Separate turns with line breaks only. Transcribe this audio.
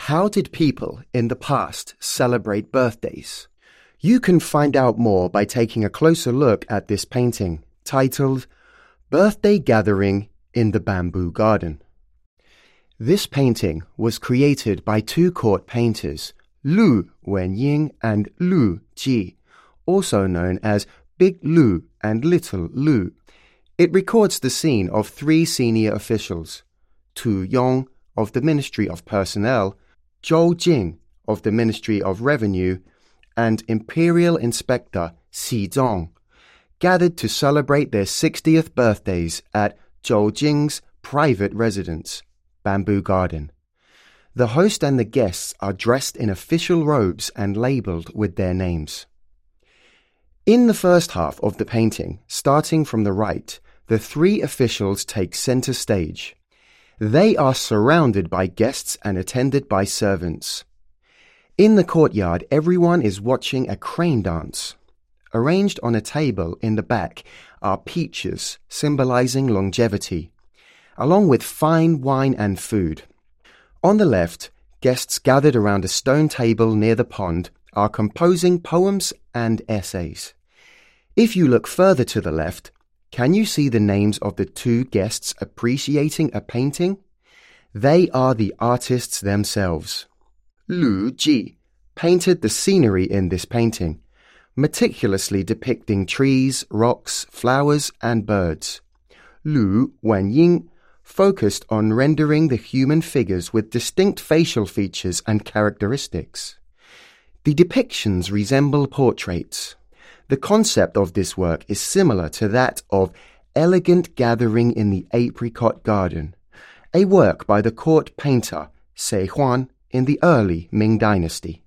How did people in the past celebrate birthdays? You can find out more by taking a closer look at this painting, titled Birthday Gathering in the Bamboo Garden. This painting was created by two court painters, Lu Wenying and Lu Ji, also known as Big Lu and Little Lu. It records the scene of three senior officials, Tu Yong of the Ministry of Personnel, Zhou Jing of the Ministry of Revenue, and Imperial Inspector Xi Zong, gathered to celebrate their 60th birthdays at Zhou Jing's private residence, Bamboo Garden. The host and the guests are dressed in official robes and labelled with their names. In the first half of the painting, starting from the right, the three officials take centre stage. They are surrounded by guests and attended by servants. In the courtyard, everyone is watching a crane dance. Arranged on a table in the back are peaches, symbolizing longevity, along with fine wine and food. On the left, guests gathered around a stone table near the pond are composing poems and essays. If you look further to the left, can you see the names of the two guests appreciating a painting? They are the artists themselves. Lu Ji painted the scenery in this painting, meticulously depicting trees, rocks, flowers, and birds. Lu Wenying focused on rendering the human figures with distinct facial features and characteristics. The depictions resemble portraits. The concept of this work is similar to that of Elegant Gathering in the Apricot Garden, a work by the court painter Sei Huan in the early Ming Dynasty.